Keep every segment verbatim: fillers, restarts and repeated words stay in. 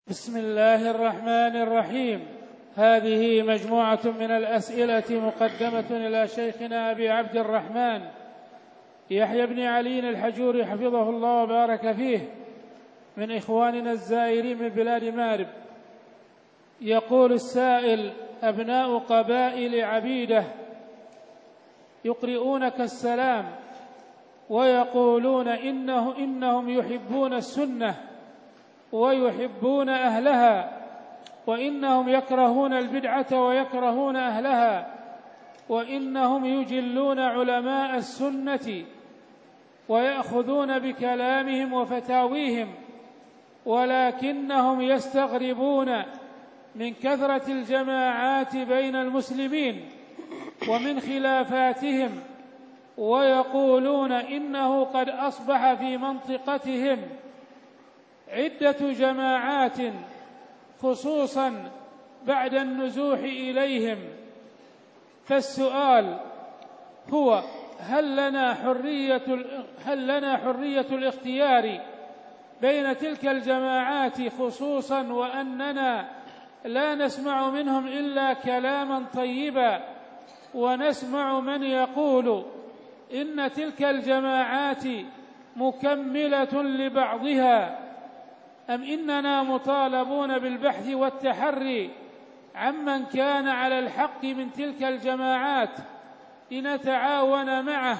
بسم الله الرحمن الرحيم. هذه مجموعة من الأسئلة مقدمة إلى شيخنا أبي عبد الرحمن يحيى بن علي الحجوري حفظه الله وبارك فيه، من إخواننا الزائرين من بلاد مارب. يقول السائل: أبناء قبائل عبيدة يقرؤونك السلام ويقولون إنه إنهم يحبون السنة ويحبون أهلها، وإنهم يكرهون البدعة ويكرهون أهلها، وإنهم يجلون علماء السنة ويأخذون بكلامهم وفتاويهم، ولكنهم يستغربون من كثرة الجماعات بين المسلمين ومن خلافاتهم، ويقولون إنه قد أصبح في منطقتهم عدة جماعات خصوصا بعد النزوح إليهم. فالسؤال هو: هل لنا حرية هل لنا حرية الاختيار بين تلك الجماعات، خصوصا وأننا لا نسمع منهم إلا كلاما طيبا، ونسمع من يقول إن تلك الجماعات مكملة لبعضها، أم إننا مطالبون بالبحث والتحري عمن كان على الحق من تلك الجماعات لنتعاون معه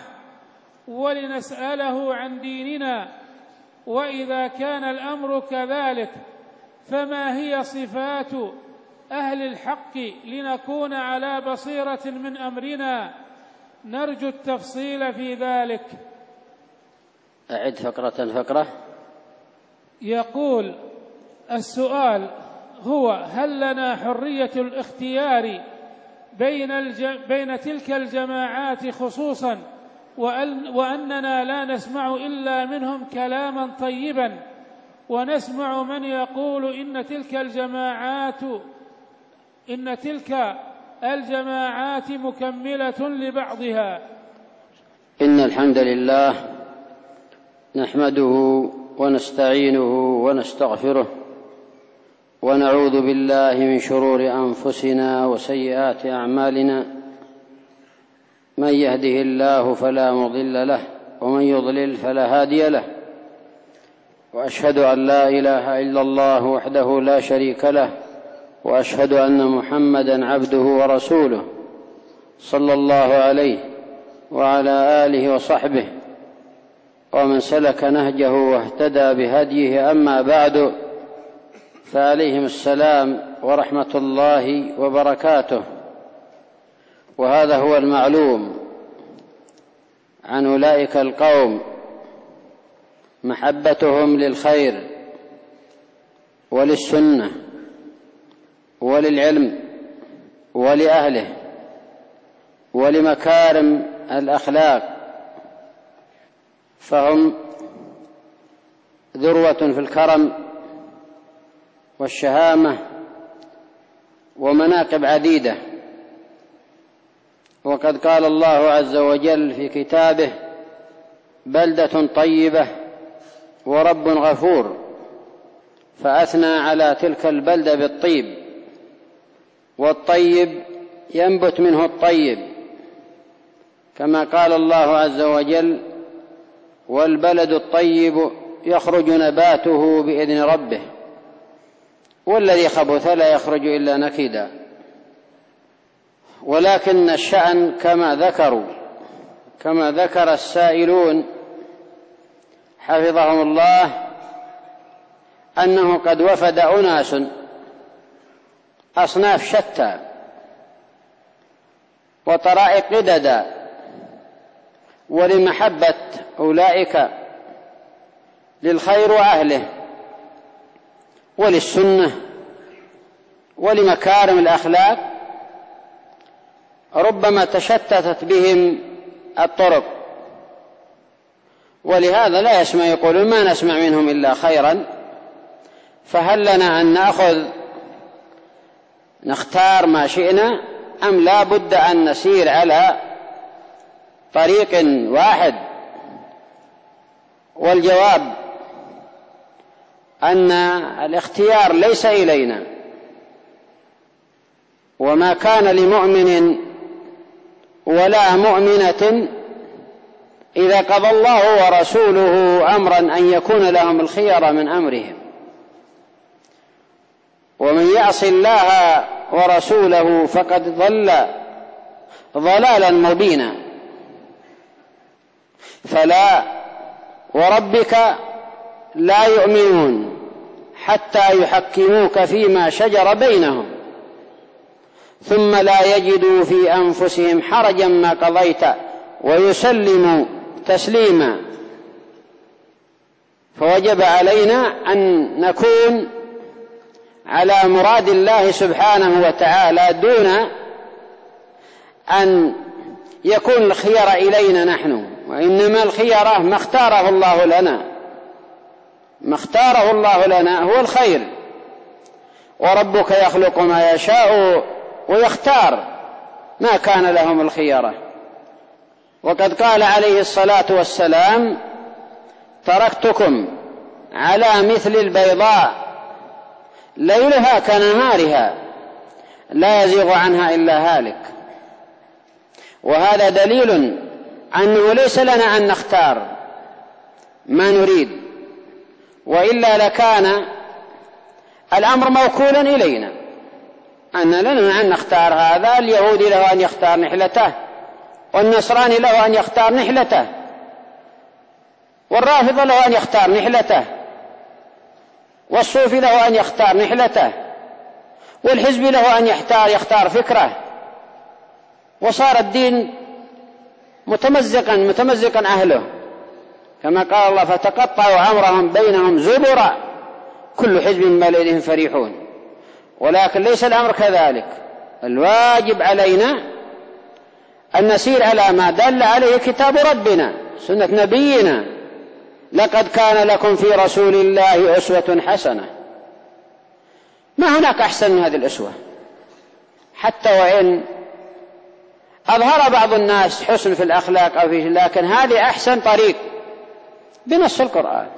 ولنسأله عن ديننا؟ وإذا كان الأمر كذلك فما هي صفات أهل الحق لنكون على بصيرة من أمرنا؟ نرجو التفصيل في ذلك. أعد فقرة فقرة. يقول السؤال هو: هل لنا حرية الاختيار بين, الج... بين تلك الجماعات خصوصا وأن... وأننا لا نسمع إلا منهم كلاما طيبا، ونسمع من يقول إن تلك الجماعات إن تلك الجماعات مكملة لبعضها؟ إن الحمد لله نحمده ونستعينه ونستغفره، ونعوذ بالله من شرور أنفسنا وسيئات أعمالنا. من يهده الله فلا مضل له، ومن يضلل فلا هادي له، وأشهد أن لا إله إلا الله وحده لا شريك له، وأشهد أن محمدًا عبده ورسوله صلى الله عليه وعلى آله وصحبه ومن سلك نهجه واهتدى بهديه. أما بعد، فعليهم السلام ورحمة الله وبركاته. وهذا هو المعلوم عن أولئك القوم: محبتهم للخير وللسنة وللعلم ولأهله ولمكارم الأخلاق، فهم ذروة في الكرم والشهامة ومناقب عديدة. وقد قال الله عز وجل في كتابه: بلدة طيبة ورب غفور، فأثنى على تلك البلدة بالطيب، والطيب ينبت منه الطيب، كما قال الله عز وجل: والبلد الطيب يخرج نباته بإذن ربه، والذي خبث لا يخرج إلا نكدا. ولكن الشأن كما ذكروا كما ذكر السائلون حفظهم الله، أنه قد وفد أناس أصناف شتى وطرائق عددا، ولمحبة أولئك للخير وأهله وللسنة ولمكارم الأخلاق ربما تشتتت بهم الطرق، ولهذا لا يسمع يقولون: ما نسمع منهم إلا خيرا، فهل لنا أن نأخذ نختار ما شئنا، أم لا بد أن نسير على طريق واحد؟ والجواب أن الاختيار ليس إلينا، وما كان لمؤمن ولا مؤمنة إذا قضى الله ورسوله أمرا أن يكون لهم الخير من أمرهم، ومن يعص الله ورسوله فقد ضل ضلالا مبينا. فلا وربك لا يؤمنون حتى يحكموك فيما شجر بينهم ثم لا يجدوا في أنفسهم حرجا ما قضيت ويسلموا تسليما. فوجب علينا أن نكون على مراد الله سبحانه وتعالى دون أن يكون الخيار إلينا نحن، وإنما الخيار ما اختاره الله لنا، ما اختاره الله لنا هو الخير. وربك يخلق ما يشاء ويختار، ما كان لهم الخيارة. وقد قال عليه الصلاة والسلام: تركتكم على مثل البيضاء ليلها كنهارها لا يزيغ عنها إلا هالك. وهذا دليل أنه ليس لنا أن نختار ما نريد، وإلا لكان الأمر موكولا إلينا، أن لنا أن نختار هذا. اليهودي له أن يختار نحلته، والنصراني له أن يختار نحلته، والرافض له أن يختار نحلته، والصوفي له أن يختار نحلته، والحزب له أن يختار يختار فكره. وصار الدين متمزقا متمزقا أهله، كما قال الله: فتقطعوا أمرهم بينهم زبرا كل حزب بما لديهم فرحون. ولكن ليس الأمر كذلك. الواجب علينا أن نسير على ما دل عليه كتاب ربنا سنة نبينا: لقد كان لكم في رسول الله أسوة حسنة. ما هناك أحسن من هذه الأسوة، حتى وإن أظهر بعض الناس حسن في الأخلاق أو فيه، لكن هذه أحسن طريق بنص القرآن.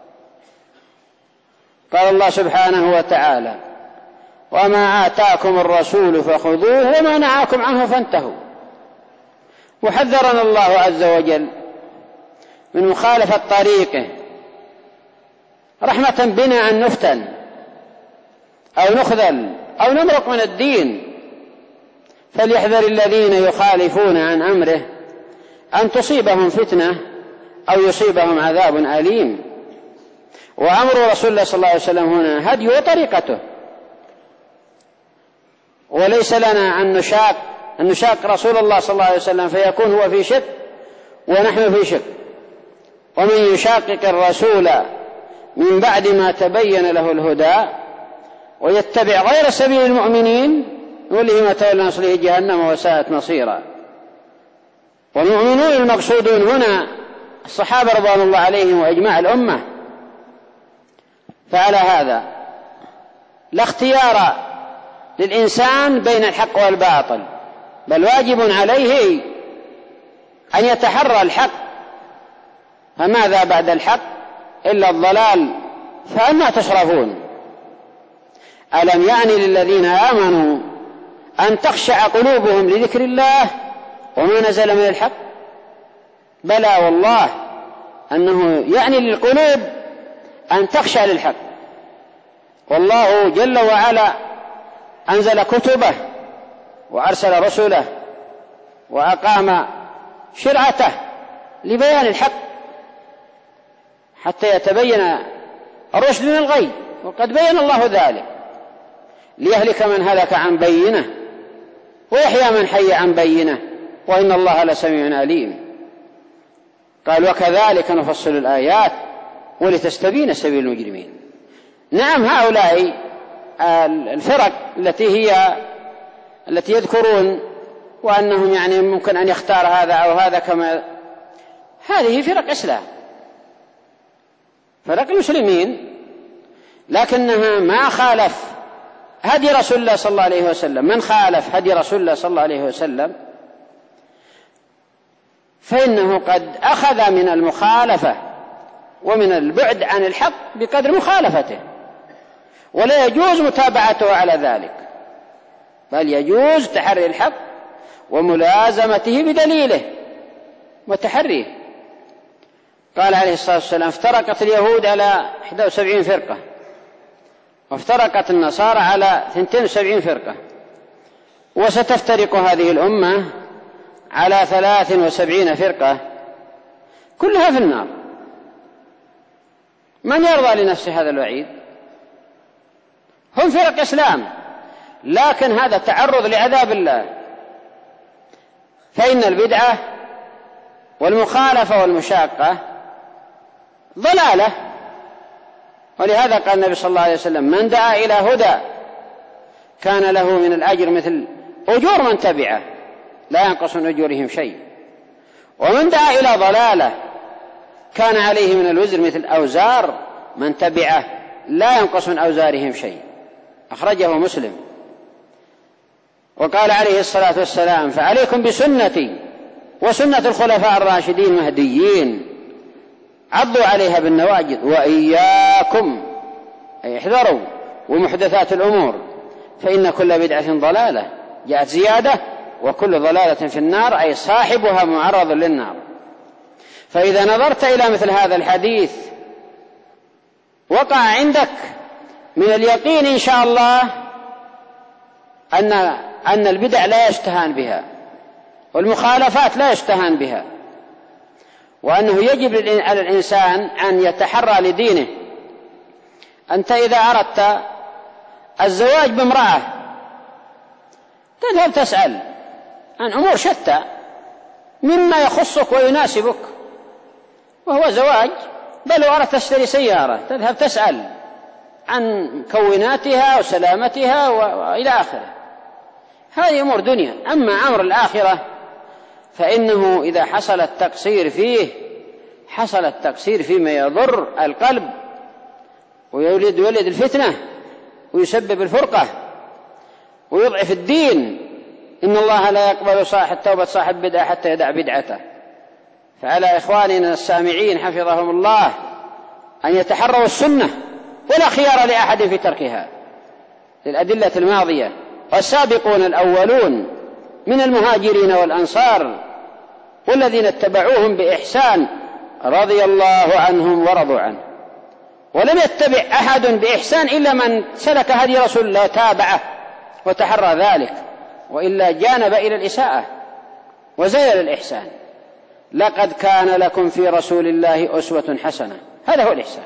قال الله سبحانه وتعالى: وما آتاكم الرسول فخذوه وما نهاكم عنه فانتهوا. وحذرنا الله عز وجل من مخالفة طريقه رحمة بنا أن نفتن أو نخذل أو نمرق من الدين. فليحذر الذين يخالفون عن أمره أن تصيبهم فتنة أو يصيبهم عذاب أليم. وأمر رسول الله صلى الله عليه وسلم هنا هدي وطريقته، وليس لنا أن نشاق أن نشاق رسول الله صلى الله عليه وسلم فيكون هو في شك ونحن في شك. ومن يشاقق الرسول من بعد ما تبين له الهدى ويتبع غير سبيل المؤمنين نوله ما تولى نصله جهنم وساءت مصيرا. والمؤمنون المقصودون هنا الصحابة رضوان الله عليهم وإجماع الأمة. فعلى هذا لا اختيار للإنسان بين الحق والباطل، بل واجب عليه أن يتحرى الحق. فماذا بعد الحق إلا الضلال، فأنا تصرفون؟ ألم يعني للذين آمنوا أن تخشع قلوبهم لذكر الله وما نزل من الحق؟ بلى والله أنه يعني للقلوب أن تخشع للحق. والله جل وعلا أنزل كتبه وأرسل رسله وأقام شرعته لبيان الحق حتى يتبين الرشد من الغي، وقد بين الله ذلك ليهلك من هلك عن بينه ويحيى من حي عن بينه وإن الله لسميع عليم. قال: وكذلك نفصل الآيات ولتستبين سبيل المجرمين. نعم، هؤلاء الفرق التي هي التي يذكرون وأنهم يعني ممكن أن يختار هذا أو هذا، كما هذه فرق إسلام، فرق المسلمين، لكنها ما خالف هدي رسول الله صلى الله عليه وسلم. من خالف هدي رسول الله صلى الله عليه وسلم فإنه قد أخذ من المخالفة ومن البعد عن الحق بقدر مخالفته، ولا يجوز متابعته على ذلك، بل يجوز تحري الحق وملازمته بدليله وتحريه. قال عليه الصلاة والسلام: افترقت اليهود على إحدى وسبعين فرقة، وافترقت النصارى على اثنتين وسبعين فرقة، وستفترق هذه الأمة على ثلاث وسبعين فرقة كلها في النار. من يرضى لنفسه هذا الوعيد؟ هم فرق إسلام، لكن هذا تعرض لعذاب الله. فإن البدعة والمخالفة والمشاقة ضلالة، ولهذا قال النبي صلى الله عليه وسلم: من دعا إلى هدى كان له من الأجر مثل أجور من تبعه لا ينقص من أجورهم شيء، ومن دعا إلى ضلالة كان عليه من الوزر مثل أوزار من تبعه لا ينقص من أوزارهم شيء. أخرجه مسلم. وقال عليه الصلاة والسلام: فعليكم بسنتي وسنة الخلفاء الراشدين المهديين، عضوا عليها بالنواجذ، وإياكم أي احذروا ومحدثات الأمور، فإن كل بدعة ضلالة. جاءت زيادة: وكل ضلالة في النار، أي صاحبها معرض للنار. فإذا نظرت إلى مثل هذا الحديث وقع عندك من اليقين إن شاء الله أن أن البدع لا يستهان بها والمخالفات لا يستهان بها، وأنه يجب على الإنسان أن يتحرى لدينه. أنت إذا أردت الزواج بامرأة تذهب تسأل عن أمور شتى مما يخصك ويناسبك وهو زواج، بل لو أردت تشتري سيارة تذهب تسأل عن مكوناتها وسلامتها وإلى آخره. هذه أمور دنيا. أما أمر الآخرة فإنه إذا حصل التقصير فيه حصل التقصير فيما يضر القلب ويولد ولد الفتنة ويسبب الفرقة ويضعف الدين. إن الله لا يقبل صاحب توبة صاحب بدعة حتى يدع بدعته. فعلى إخواننا السامعين حفظهم الله أن يتحروا السنة، ولا خيار لأحد في تركها للأدلة الماضية. والسابقون الأولون من المهاجرين والأنصار والذين اتبعوهم بإحسان رضي الله عنهم ورضوا عنه. ولم يتبع أحد بإحسان إلا من سلك هدي رسول الله تابعه وتحرى ذلك، وإلا جانب إلى الإساءة وزيل الإحسان. لقد كان لكم في رسول الله أسوة حسنة، هذا هو الإحسان.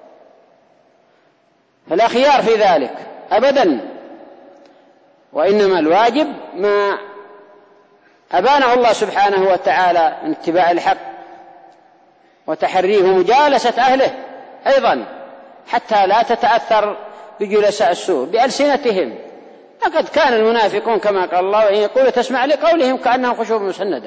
فلا خيار في ذلك أبدا، وإنما الواجب ما أبانه الله سبحانه وتعالى من اتباع الحق وتحريه ومجالسة أهله أيضا، حتى لا تتأثر بجلساء السوء بألسنتهم. لقد كان المنافقون كما قال الله: وإن يقولوا تسمع لقولهم كأنهم خشوب مسندة،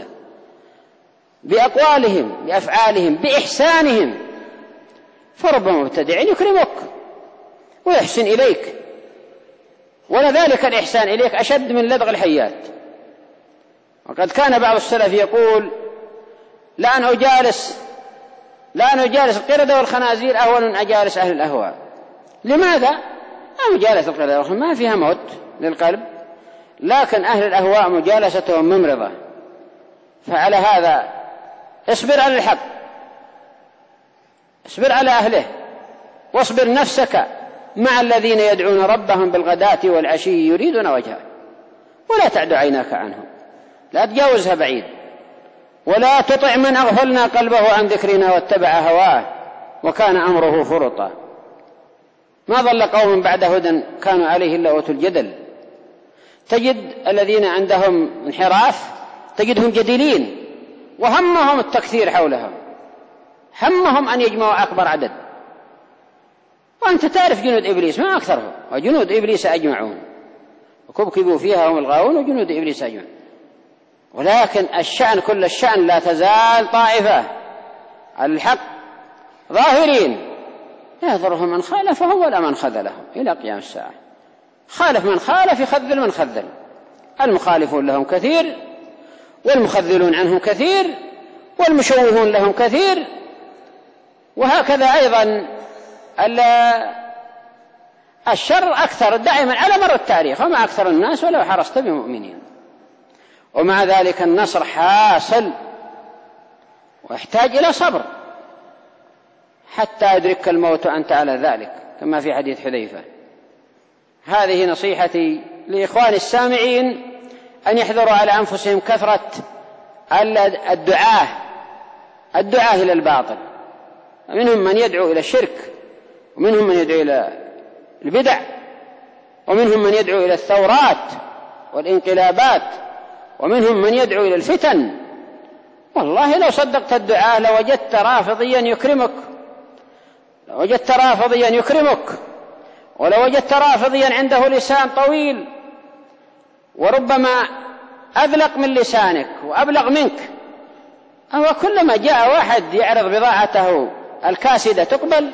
بأقوالهم بأفعالهم بإحسانهم. فرب مبتدع يكرمك ويحسن إليك، ولذلك الإحسان إليك أشد من لدغ الحيات. وقد كان بعض السلف يقول: لا أن أجالس لا أن أجالس القردة والخنازير أهون من أجالس أهل الأهواء. لماذا؟ مجالسة القردة والخنازير ما فيها موت للقلب، لكن أهل الأهواء مجالستهم ممرضة. فعلى هذا اصبر على الحق، اصبر على أهله، واصبر نفسك مع الذين يدعون ربهم بالغداة والعشي يريدون وجهه، ولا تعد عيناك عنهم، لا تجاوزها بعيد. ولا تطع من أغفلنا قلبه عن ذكرنا واتبع هواه وكان أمره فرطا. ما ضل قوم بعد هدى كانوا عليه إلا أوتوا الجدل. تجد الذين عندهم انحراف تجدهم جديلين، وهمهم التكثير حولهم، همهم أن يجمعوا أكبر عدد. وأنت تعرف جنود إبليس ما أكثرهم، وجنود إبليس أجمعون، وكبكبوا فيها هم الغاوون وجنود إبليس أجمعون. ولكن الشأن كل الشأن لا تزال طائفة على الحق ظاهرين لا يضرهم من خالفهم ولا من خذلهم إلى قيام الساعة. خالف من خالف، يخذل من خذل. المخالفون لهم كثير، والمخذلون عنهم كثير، والمشوهون لهم كثير، وهكذا أيضا الشر أكثر دائما على مر التاريخ، وما أكثر الناس ولو حرصت بمؤمنين. ومع ذلك النصر حاصل ويحتاج إلى صبر حتى يدرك الموت وأنت على ذلك، كما في حديث حذيفة. هذه نصيحتي لإخوان السامعين، أن يحذروا على أنفسهم كثرة الدعاة الدعاة إلى الباطل، منهم من يدعو إلى الشرك، ومنهم من يدعو إلى البدع، ومنهم من يدعو إلى الثورات والانقلابات، ومنهم من يدعو إلى الفتن. والله لو صدقت الدعاة لوجدت رافضيا يكرمك، لوجدت رافضيا يكرمك، ولو وجدت رافضيا عنده لسان طويل وربما أذلق من لسانك وأبلغ منك. أو كلما جاء واحد يعرض بضاعته الكاسدة تقبل،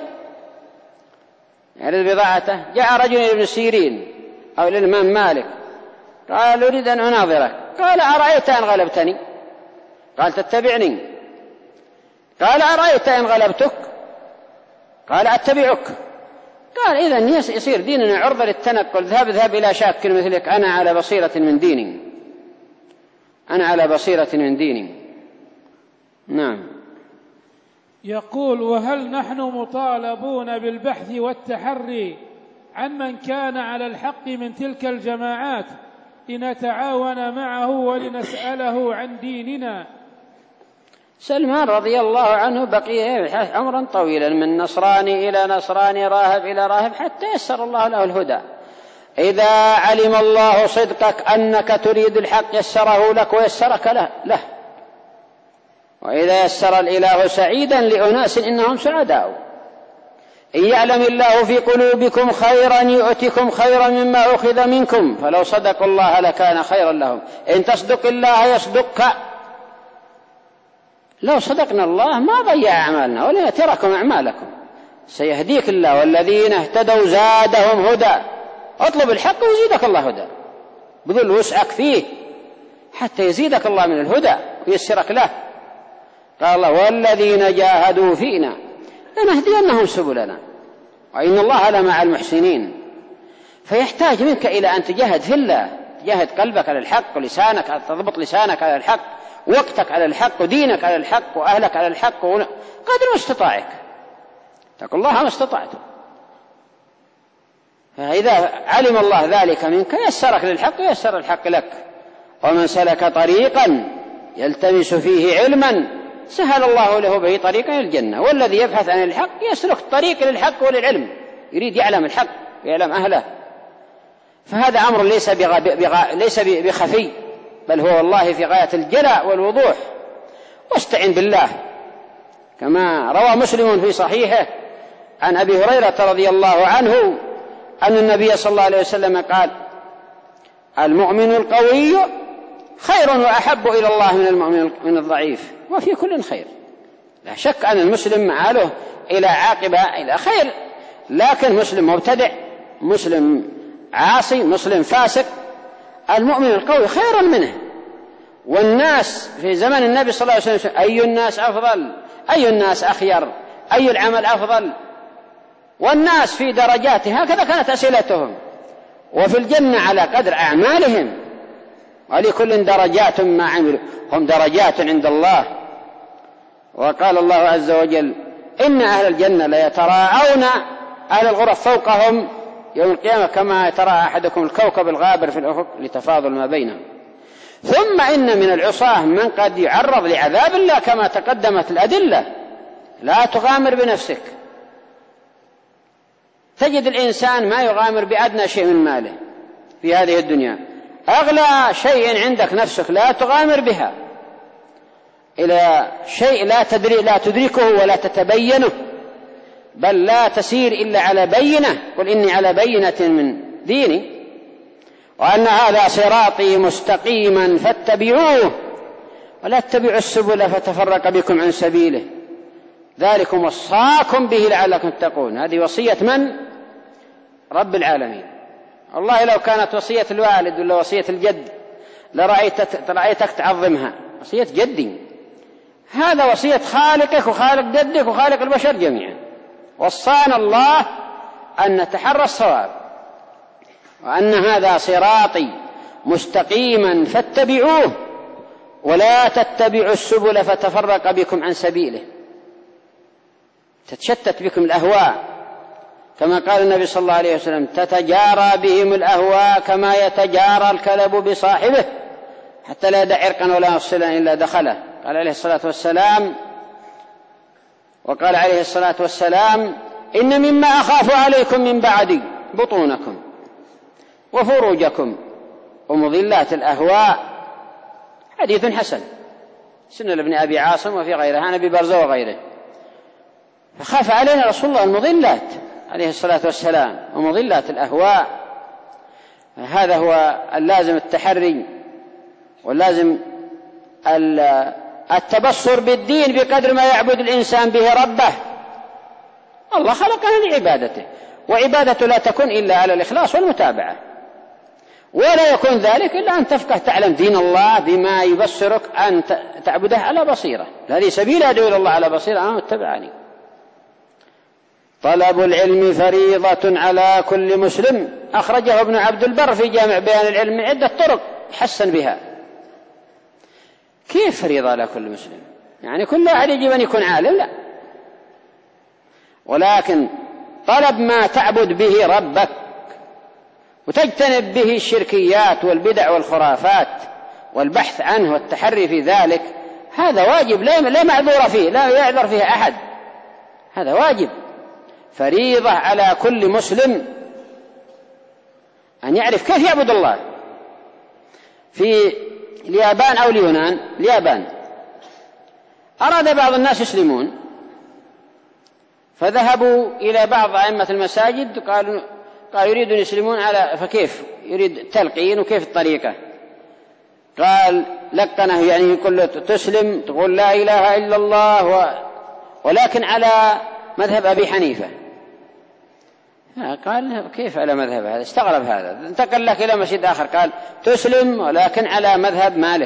يعرض بضاعته. جاء رجل ابن سيرين أو الإمام مالك قال أريد أن أناظرك، قال أرأيت إن غلبتني؟ قال تتبعني. قال أرأيت إن غلبتك؟ قال أتبعك. قال إذن يصير ديننا عرضة للتنقل، ذهب ذهب إلى شاك مثلك، أنا على بصيرة من ديني، أنا على بصيرة من ديني. نعم. يقول: وهل نحن مطالبون بالبحث والتحري عن من كان على الحق من تلك الجماعات لنتعاون معه ولنسأله عن ديننا؟ سلمان رضي الله عنه بقي عمرا طويلا من نصراني إلى نصراني، راهب إلى راهب، حتى يسر الله له الهدى. إذا علم الله صدقك أنك تريد الحق يسره لك ويسرك له, له. وإذا يسر الإله سعيدا لأناس إنهم سعداء. إن يعلم الله في قلوبكم خيرا يؤتكم خيرا مما أخذ منكم، فلو صدقوا الله لكان خيرا لهم. إن تصدق الله يصدقك. لو صدقنا الله ما ضيع أعمالنا ولا يتركم أعمالكم، سيهديك الله. والذين اهتدوا زادهم هدى. اطلب الحق ويزيدك الله هدى، بذل وسعك فيه حتى يزيدك الله من الهدى ويسرك له. قال الله: والذين جاهدوا فينا لنهدينهم سبلنا وإن الله لمع المحسنين. فيحتاج منك إلى أن تجاهد في الله، تجاهد قلبك على الحق، ولسانك تضبط لسانك على الحق، وقتك على الحق، ودينك على الحق، وأهلك على الحق، قدر ما استطاعك. اتقوا الله ما استطعتم. فإذا علم الله ذلك منك يسرك للحق ويسر الحق لك. ومن سلك طريقا يلتمس فيه علما سهل الله له به طريقا إلى الجنة. والذي يبحث عن الحق يسلك طريق للحق وللعلم، يريد يعلم الحق ويعلم أهله. فهذا أمر ليس بغ... بغ... ليس بخفي، بل هو والله في غاية الجلاء والوضوح. واستعن بالله، كما روى مسلم في صحيحه عن أبي هريرة رضي الله عنه أن النبي صلى الله عليه وسلم قال: المؤمن القوي خير وأحب إلى الله من المؤمن من الضعيف، وفي كل خير. لا شك أن المسلم معاله إلى عاقبة إلى خير، لكن مسلم مبتدع، مسلم عاصي، مسلم فاسق، المؤمن القوي خير منه. والناس في زمن النبي صلى الله عليه وسلم أي الناس أفضل، أي الناس أخير، أي العمل أفضل، والناس في درجات، هكذا كانت أسئلتهم. وفي الجنة على قدر أعمالهم، ولكل درجات ما عملوا، هم درجات عند الله. وقال الله عز وجل: إن أهل الجنة ليتراءون أهل الغرف فوقهم يوم القيامة كما يتراءى أحدكم الكوكب الغابر في الأفق لتفاضل ما بينهم. ثم إن من العصاة من قد يعرض لعذاب الله كما تقدمت الأدلة. لا تغامر بنفسك. تجد الإنسان ما يغامر بأدنى شيء من ماله في هذه الدنيا. أغلى شيء عندك نفسك، لا تغامر بها إلى شيء لا تدري لا تدركه ولا تتبينه، بل لا تسير إلا على بينة. قل إني على بينة من ديني وأن هذا صراطي مستقيما فاتبعوه ولا تتبعوا السبل فتفرق بكم عن سبيله ذلكم وصاكم به لعلكم تتقون. هذه وصية من؟ رب العالمين. والله لو كانت وصية الوالد ولا وصية الجد لرأيتك تعظمها. وصية جدي هذا وصية خالقك وخالق جدك وخالق البشر جميعا. وصانا الله أن نتحرى الصواب، وأن هذا صراطي مستقيما فاتبعوه ولا تتبعوا السبل فتفرق بكم عن سبيله، تتشتت بكم الأهواء، كما قال النبي صلى الله عليه وسلم: تتجارى بهم الأهواء كما يتجارى الكلب بصاحبه حتى لا يدع عرقا ولا مفصلا إلا دخله. قال عليه الصلاة والسلام وقال عليه الصلاة والسلام: إن مما أخاف عليكم من بعدي بطونكم وفروجكم ومضلات الأهواء. حديث حسن، سنة لابن أبي عاصم وفي غيره عن أبي برزة وغيره. فخاف علينا رسول الله المضلات عليه الصلاة والسلام ومضلات الأهواء. هذا هو اللازم التحري واللازم التبصر بالدين بقدر ما يعبد الإنسان به ربه. الله خلقنا لعبادته، وعبادته لا تكون إلا على الإخلاص والمتابعة، ولا يكون ذلك إلا أن تفقه تعلم دين الله بما يبصرك أن تعبده على بصيرة. هذه سبيل أدعو إلى الله على بصيرة أنا متبعني. طلب العلم فريضة على كل مسلم، أخرجه ابن عبد البر في جامع بيان العلم من عدة طرق حسن بها. كيف فريضة على كل مسلم؟ يعني كل واحد يجب أن يكون عالم؟ لا، ولكن طلب ما تعبد به ربك وتجتنب به الشركيات والبدع والخرافات والبحث عنه والتحري في ذلك، هذا واجب لا معذور فيه، لا يعذر فيه أحد، هذا واجب فريضة على كل مسلم أن يعرف كيف يعبد الله. في اليابان أو اليونان، اليابان أراد بعض الناس يسلمون فذهبوا إلى بعض أئمة المساجد قالوا قال يريدون يسلمون على فكيف يريد تلقين وكيف الطريقة؟ قال لقنه يعني يقول له تسلم تقول لا إله إلا الله و... ولكن على مذهب أبي حنيفة. قال كيف على مذهب هذا؟ استغرب هذا. انتقل لك إلى مسجد آخر قال تسلم ولكن على مذهب مالك،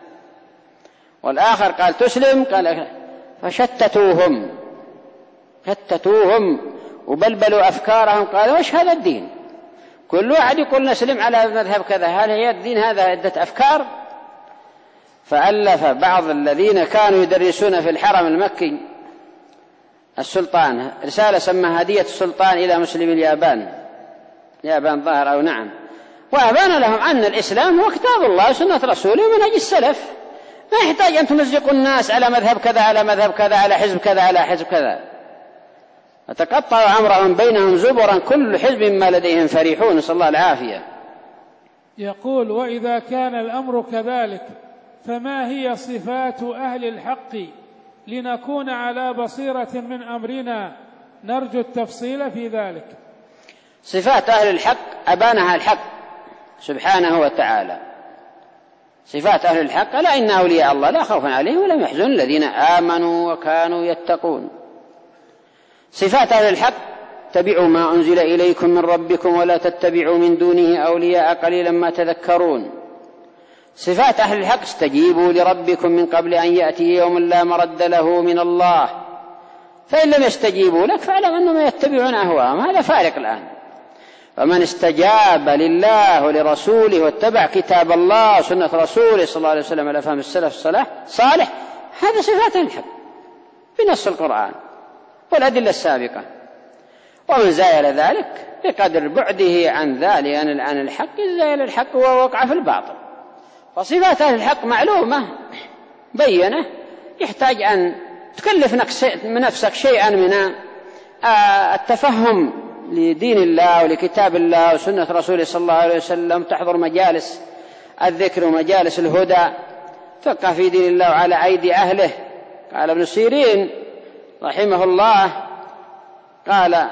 والآخر قال تسلم قال، فشتتوهم شتتوهم وبلبلوا أفكارهم. قالوا وش هذا الدين؟ كل واحد يقول نسلم على مذهب كذا، هل هي الدين هذا عدة أفكار؟ فألف بعض الذين كانوا يدرسون في الحرم المكي السلطان رسالة سماها هدية السلطان إلى مسلمي اليابان، اليابان ظاهر أو نعم، وأبان لهم أن الإسلام هو كتاب الله وسنة رسوله ومنهج السلف، ما يحتاج أن تمزقوا الناس على مذهب كذا على مذهب كذا على حزب كذا على حزب كذا. وتقطعوا أمرهم بينهم زبرا كل حزب ما لديهم فرحون، نسأل الله العافية. يقول: وإذا كان الأمر كذلك فما هي صفات أهل الحق لنكون على بصيرة من أمرنا؟ نرجو التفصيل في ذلك. صفات أهل الحق أبانها الحق سبحانه وتعالى. صفات أهل الحق: ألا إن أولياء الله لا خوف عليهم ولا يحزنون الذين آمنوا وكانوا يتقون. صفات أهل الحق: اتبعوا ما أنزل إليكم من ربكم ولا تتبعوا من دونه أولياء قليلا ما تذكرون. صفات أهل الحق: استجيبوا لربكم من قبل أن يأتي يوم لا مرد له من الله، فإن لم يستجيبوا لك فاعلم أنهم يتبعون أهواءهم. هذا فارق الآن. فمن استجاب لله ولرسوله واتبع كتاب الله وسنة رسوله صلى الله عليه وسلم على فهم السلف الصالح، هذا صفات الحق بنص القرآن والأدلة السابقة. ومن زايل ذلك بقدر بعده عن ذلك عن الحق زايل الحق ووقع في الباطل. وصفات أهل الحق معلومة بينة، يحتاج أن تكلف نفسك شيئا من التفهم لدين الله ولكتاب الله وسنة رسوله صلى الله عليه وسلم، تحضر مجالس الذكر ومجالس الهدى، تفقه في دين الله على أيدي أهله. قال ابن سيرين رحمه الله قال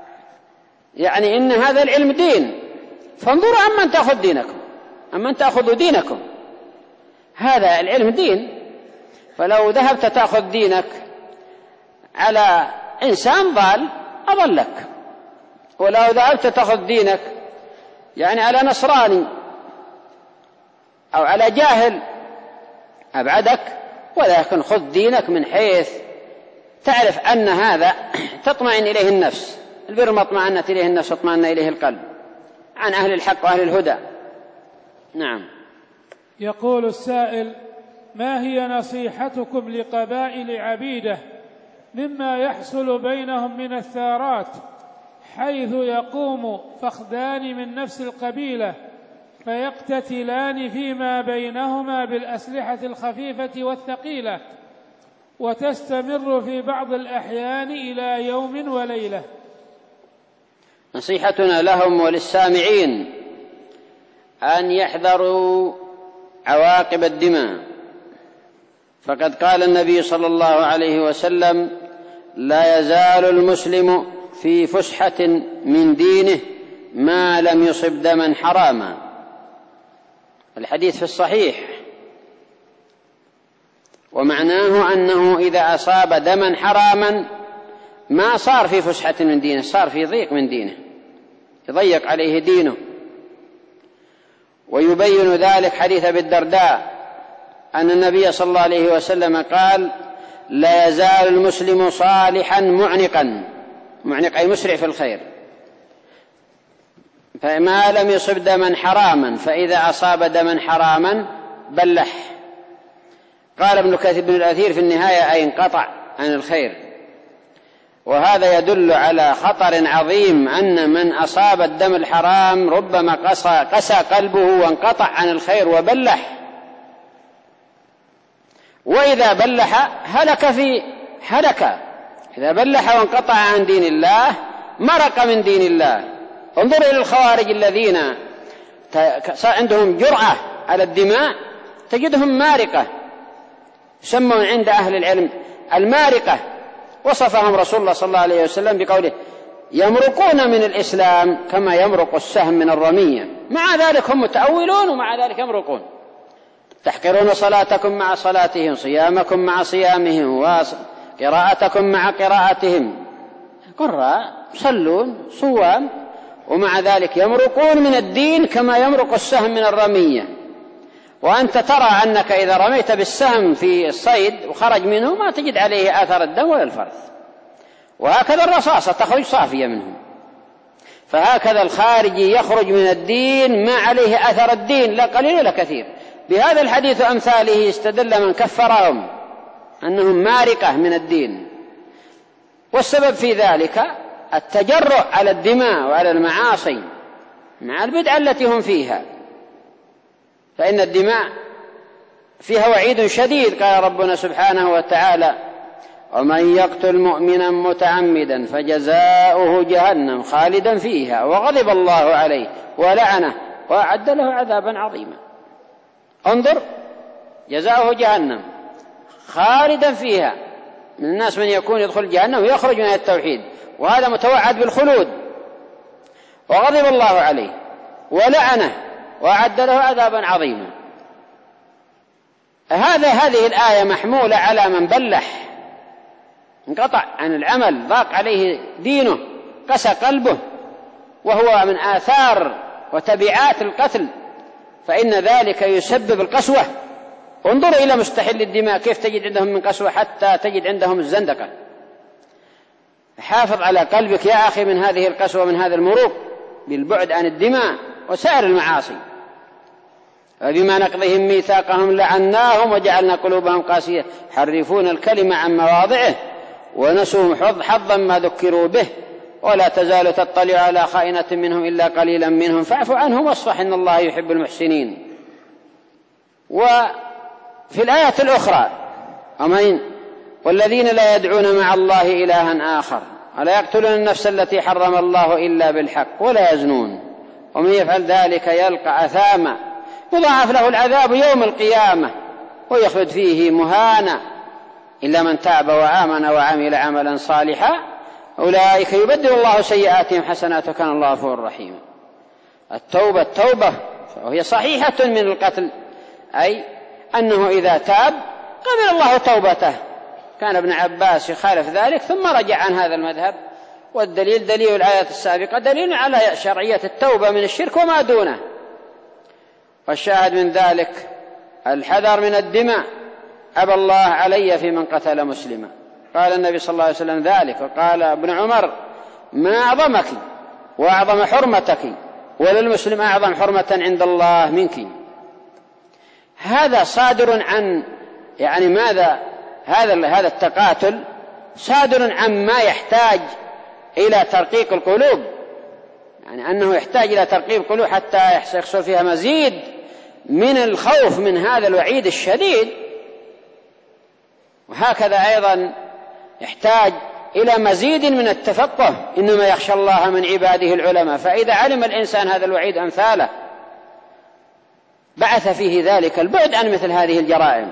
يعني إن هذا العلم دين، فانظروا عمن تأخذ دينكم أمن تأخذوا دينكم. هذا العلم دين، فلو ذهبت تأخذ دينك على إنسان ضال أضلك، ولو ذهبت تأخذ دينك يعني على نصراني أو على جاهل أبعدك ولكن خذ دينك من حيث تعرف أن هذا تطمئن إليه النفس. البر ما اطمأنت إليه النفس اطمأن إليه القلب، عن أهل الحق وأهل الهدى. نعم. يقول السائل: ما هي نصيحتكم لقبائل عبيدة مما يحصل بينهم من الثارات، حيث يقوم فخذان من نفس القبيلة فيقتتلان فيما بينهما بالأسلحة الخفيفة والثقيلة، وتستمر في بعض الأحيان إلى يوم وليلة؟ نصيحتنا لهم وللسامعين أن يحذروا عواقب الدماء، فقد قال النبي صلى الله عليه وسلم: لا يزال المسلم في فسحة من دينه ما لم يصب دما حراما. الحديث في الصحيح، ومعناه أنه إذا أصاب دما حراما ما صار في فسحة من دينه، صار في ضيق من دينه، يضيق عليه دينه. ويبين ذلك حديث أبي الدرداء أن النبي صلى الله عليه وسلم قال: لا يزال المسلم صالحا معنقا، معنق أي مسرع في الخير، فما لم يصب دما حراما، فإذا أصاب دما حراما بلح. قال ابن كثير بن الأثير في النهاية: أي انقطع عن الخير. وهذا يدل على خطر عظيم، أن من أصاب الدم الحرام ربما قسى, قسى قلبه وانقطع عن الخير وبلح، وإذا بلح هلك في هلك. إذا بلح وانقطع عن دين الله مرق من دين الله. انظر إلى الخوارج الذين عندهم جرأة على الدماء، تجدهم مارقة، يسمون عند أهل العلم المارقة. وصفهم رسول الله صلى الله عليه وسلم بقوله: يمرقون من الإسلام كما يمرق السهم من الرمية. مع ذلك هم متأولون ومع ذلك يمرقون. تحقرون صلاتكم مع صلاتهم، صيامكم مع صيامهم، وقراءتكم مع قراءتهم. قراء صلون صوام، ومع ذلك يمرقون من الدين كما يمرق السهم من الرمية. وأنت ترى أنك إذا رميت بالسهم في الصيد وخرج منه ما تجد عليه آثار الدم ولا الفرث، وهكذا الرصاصة تخرج صافية منهم. فهكذا الخارجي يخرج من الدين ما عليه أثر الدين، لا قليل ولا كثير. بهذا الحديث أمثاله استدل من كفرهم أنهم مارقة من الدين. والسبب في ذلك التجرؤ على الدماء وعلى المعاصي مع البدعة التي هم فيها، فإن الدماء فيها وعيد شديد. قال ربنا سبحانه وتعالى: ومن يقتل مؤمنا متعمدا فجزاؤه جهنم خالدا فيها وغضب الله عليه ولعنه وأعد له عذابا عظيما. انظر، جزاؤه جهنم خالدا فيها. من الناس من يكون يدخل جهنم ويخرج من التوحيد، وهذا متوعد بالخلود. وغضب الله عليه ولعنه وأعد له عذابا عظيما. هذا هذه الآية محمولة على من بلح، انقطع عن العمل، ضاق عليه دينه، قسى قلبه، وهو من آثار وتبعات القتل، فإن ذلك يسبب القسوة. انظر إلى مستحل الدماء كيف تجد عندهم من قسوة، حتى تجد عندهم الزندقة. حافظ على قلبك يا أخي من هذه القسوة، من هذا المروق بالبعد عن الدماء وسائر المعاصي. وبما نقضهم ميثاقهم لعناهم وجعلنا قلوبهم قاسية يحرفون الكلمة عن مواضعه ونسوا حظا ما ذكروا به ولا تزال تطلع على خائنة منهم إلا قليلا منهم فاعف عنهم واصفح إن الله يحب المحسنين. وفي الآية الأخرى: أمين والذين لا يدعون مع الله إلها آخر ولا يقتلون النفس التي حرم الله إلا بالحق ولا يزنون ومن يفعل ذلك يلقى أثاما يضاعف له العذاب يوم القيامة ويخلد فيه مهانا إلا من تاب وآمن وعمل عملا صالحا أولئك يبدل الله سيئاتهم حسنات وكان الله غفورا رحيما. التوبة التوبة وهي صحيحة من القتل، أي أنه إذا تاب قبل الله توبته. كان ابن عباس يخالف ذلك ثم رجع عن هذا المذهب، والدليل دليل الآيات السابقة دليل على شرعية التوبة من الشرك وما دونه. والشاهد من ذلك الحذر من الدماء أبى الله علي في من قتل مسلما. قال النبي صلى الله عليه وسلم ذلك، وقال ابن عمر ما أعظمك وأعظم حرمتك، وللمسلم أعظم حرمة عند الله منك. هذا صادر عن يعني ماذا؟ هذا هذا التقاتل صادر عن ما يحتاج إلى ترقيق القلوب، يعني أنه يحتاج إلى ترقيق القلوب حتى يحصل فيها مزيد من الخوف من هذا الوعيد الشديد. وهكذا أيضا يحتاج إلى مزيد من التفقه، إنما يخشى الله من عباده العلماء. فإذا علم الإنسان هذا الوعيد أمثاله بعث فيه ذلك البعد عن مثل هذه الجرائم.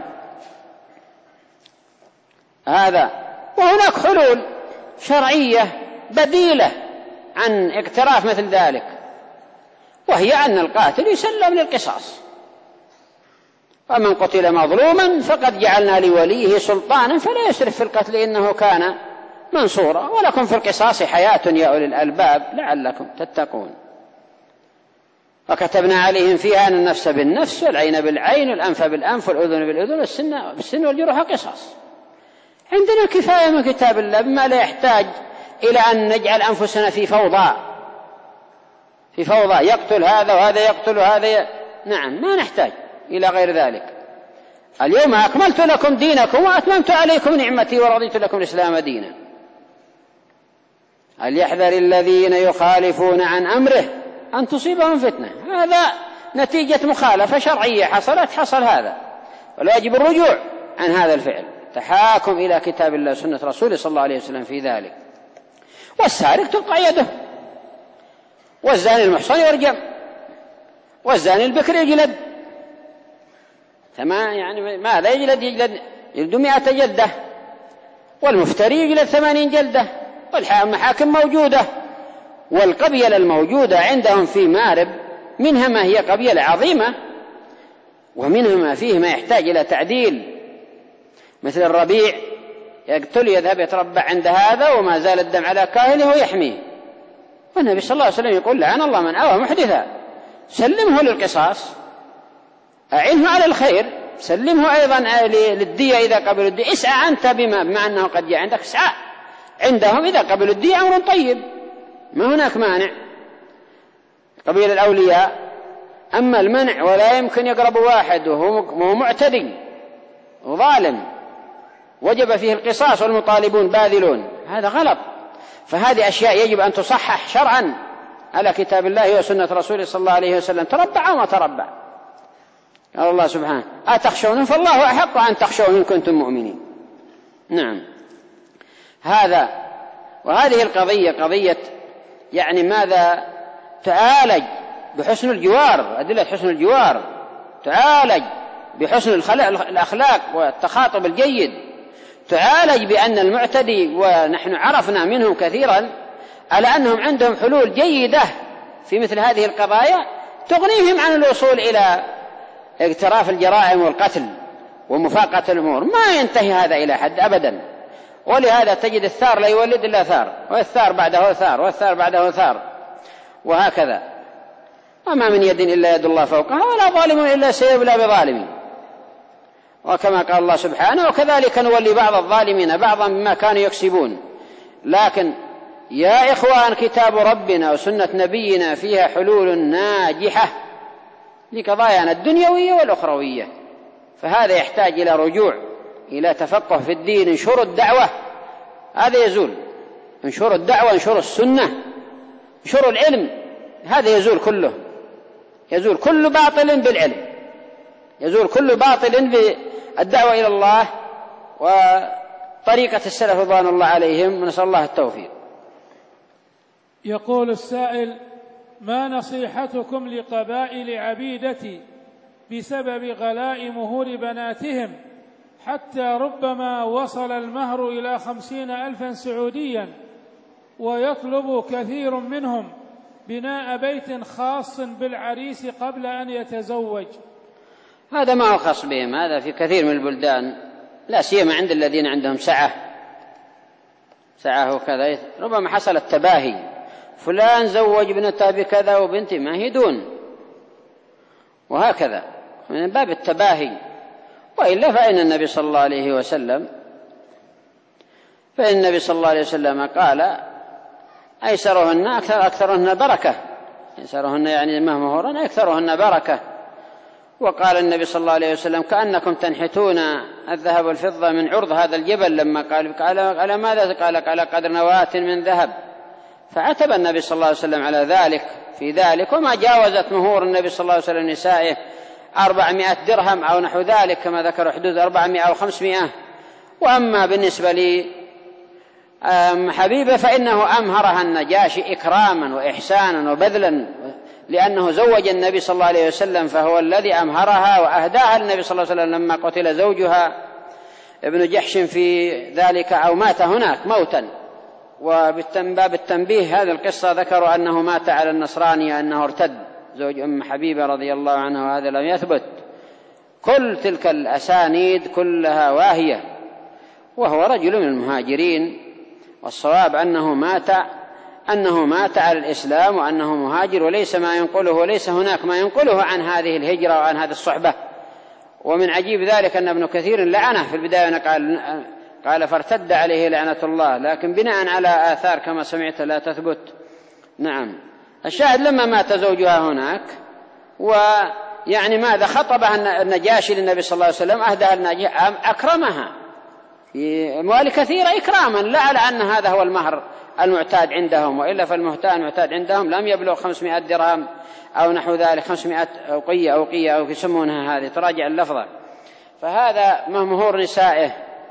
هذا وهناك حلول شرعية بديلة عن اقتراف مثل ذلك، وهي أن القاتل يسلم للقصاص، ومن قتل مظلوما فقد جعلنا لوليه سلطانا فلا يسرف في القتل إنه كان منصورا، ولكم في القصاص حياة يا أولي الألباب لعلكم تتقون. وكتبنا عليهم فيها أن النفس بالنفس والعين بالعين والأنف بالأنف والأذن بالأذن والسن بالسن والجروح قصاص. عندنا كفاية من كتاب الله بما لا يحتاج إلى أن نجعل أنفسنا في فوضى في فوضى يقتل هذا وهذا يقتل وهذا ي... نعم ما نحتاج إلى غير ذلك. اليوم أكملت لكم دينكم وأتممت عليكم نعمتي ورضيت لكم الإسلام دينا. فليحذر الذين يخالفون عن أمره أن تصيبهم فتنة. هذا نتيجة مخالفة شرعية حصلت حصل هذا، والواجب الرجوع عن هذا الفعل، تحاكم إلى كتاب الله وسنة رسوله صلى الله عليه وسلم في ذلك. والسارق تقطع يده، والزاني المحصن يرجم، والزاني البكر يجلد. تمام يعني ماذا يجلد؟ يجلد يجلد مئة جلدة، والمفتري يجلد ثمانين جلدة، والمحاكم موجودة. والقبيلة الموجودة عندهم في مارب منها ما هي قبيلة عظيمة، ومنها ما فيه ما يحتاج إلى تعديل، مثل الربيع يقتل يذهب يتربع عند هذا وما زال الدم على كاهله ويحميه. والنبي صلى الله عليه وسلم يقول لعن الله من أوى محدثا، سلمه للقصاص، أعنه على الخير، سلمه أيضا للدية إذا قبلوا الدية. اسعى أنت بما بما أنه قد جاء عندك، اسعى عندهم إذا قبلوا الدية أمر طيب، ما هناك مانع. قبيل الأولياء أما المنع ولا يمكن يقرب واحد وهو معتدي وظالم وجب فيه القصاص والمطالبون باذلون، هذا غلط. فهذه أشياء يجب أن تصحح شرعا على كتاب الله وسنة رسوله صلى الله عليه وسلم. تربع وما تربع. قال الله سبحانه أتخشون فالله أحق أن تخشون إن كنتم مؤمنين. نعم هذا. وهذه القضية قضية يعني ماذا تعالج بحسن الجوار، أدلة حسن الجوار تعالج بحسن الأخلاق والتخاطب الجيد، تعالج بأن المعتدي ونحن عرفنا منهم كثيرا على أنهم عندهم حلول جيدة في مثل هذه القضايا تغنيهم عن الوصول إلى اقتراف الجرائم والقتل ومفاقة الأمور. ما ينتهي هذا إلى حد أبدا. ولهذا تجد الثار لا يولد إلا ثار، والثار بعده ثار، والثار بعده ثار، وهكذا. وما من يد إلا يد الله فوقها، ولا ظالم إلا سيبلى بظالم. وكما قال الله سبحانه وكذلك نولي بعض الظالمين بعضا بما كانوا يكسبون. لكن يا إخوان كتاب ربنا وسنة نبينا فيها حلول ناجحة لقضايانا الدنيوية والأخروية. فهذا يحتاج إلى رجوع إلى تفقه في الدين. انشروا الدعوة، هذا يزول. انشروا الدعوة، انشروا السنة، انشروا العلم، هذا يزول كله. يزول كل باطل بالعلم، يزول كل باطل بالدعوة إلى الله وطريقة السلف رضوان الله عليهم، ونسأل الله التوفيق. يقول السائل: ما نصيحتكم لقبائل عبيدتي بسبب غلاء مهور بناتهم حتى ربما وصل المهر إلى خمسين ألفا سعوديا، ويطلب كثير منهم بناء بيت خاص بالعريس قبل أن يتزوج؟ هذا ما هو خاص بهم، هذا في كثير من البلدان، لا سيما عند الذين عندهم سعة سعة وكذا. ربما حصل التباهي، فلان زوج ابنته بكذا وبنتي ما هي دون، وهكذا من باب التباهي. وإلا فإن النبي صلى الله عليه وسلم فإن النبي صلى الله عليه وسلم قال أيسرهن أكثر أكثرهن بركة، أيسرهن يعني مهورا أكثرهن بركة. وقال النبي صلى الله عليه وسلم كأنكم تنحتون الذهب والفضة من عرض هذا الجبل، لما قال قال ماذا قال قال قدر نواة من ذهب، فعتب النبي صلى الله عليه وسلم على ذلك في ذلك. وما جاوزت مهور النبي صلى الله عليه وسلم نسائه أربعمائة درهم أو نحو ذلك كما ذكر حدود أربعمائة أو خمسمائة. وأما بالنسبة لي حبيبة فإنه أمهرها النجاشي إكراما وإحسانا وبذلا، لأنه زوج النبي صلى الله عليه وسلم، فهو الذي أمهرها وأهداها للنبي صلى الله عليه وسلم لما قتل زوجها ابن جحش في ذلك أو مات هناك موتا. وبالتنباب التنبيه هذه القصة ذكروا أنه مات على النصرانية، أنه ارتد زوج أم حبيبة رضي الله عنها، وهذا لم يثبت. كل تلك الأسانيد كلها واهية. وهو رجل من المهاجرين، والصواب أنه مات أنه مات على الإسلام وأنه مهاجر، وليس ما ينقله وليس هناك ما ينقله عن هذه الهجرة وعن هذه الصحبة. ومن عجيب ذلك أن ابن كثير لعنه في البداية، قال قال فارتد عليه لعنة الله، لكن بناء على آثار كما سمعت لا تثبت. نعم. الشاهد لما مات زوجها هناك، ويعني ماذا خطبها النجاشي للنبي صلى الله عليه وسلم، أهداها النجاشي أكرمها في أموال كثيرة إكراما، لا على أن هذا هو المهر المعتاد عندهم، وإلا فالمهتان المعتاد عندهم لم يبلغ خمسمائة درهم أو نحو ذلك، خمسمائة أوقية أوقية أو يسمونها هذه، تراجع اللفظة. فهذا مهور نسائه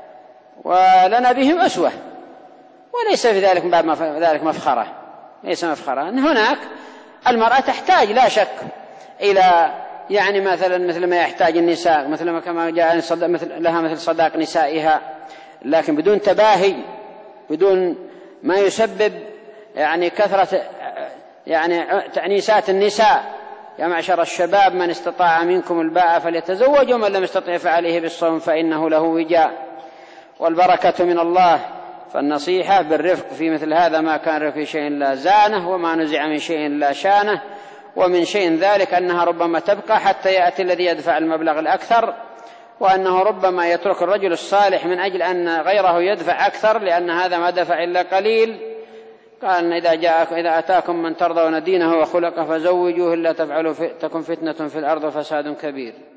ولنا بهم أسوة، وليس في ذلك باب ذلك مفخرة، ليس مفخرة. أن هناك المرأة تحتاج لا شك إلى يعني مثلا مثل ما يحتاج النساء، مثل ما كما جاء مثل لها مثل صداق نسائها، لكن بدون تباهي، بدون ما يسبب يعني كثرة يعني تعنيسات النساء. يا معشر الشباب من استطاع منكم الباءة فليتزوج، ومن لم يستطع فعليه بالصوم فإنه له وجاء، والبركة من الله. فالنصيحة بالرفق في مثل هذا، ما كان في شيء لا زانه، وما نزع من شيء لا شانه. ومن شيء ذلك أنها ربما تبقى حتى يأتي الذي يدفع المبلغ الأكثر، وأنه ربما يترك الرجل الصالح من أجل أن غيره يدفع أكثر، لأن هذا ما دفع إلا قليل. قال إذا جاءكم إذا أتاكم من ترضون دينه وخلقه فزوجوه، إلا تفعلوا تكن فتنة في الأرض وفساد كبير.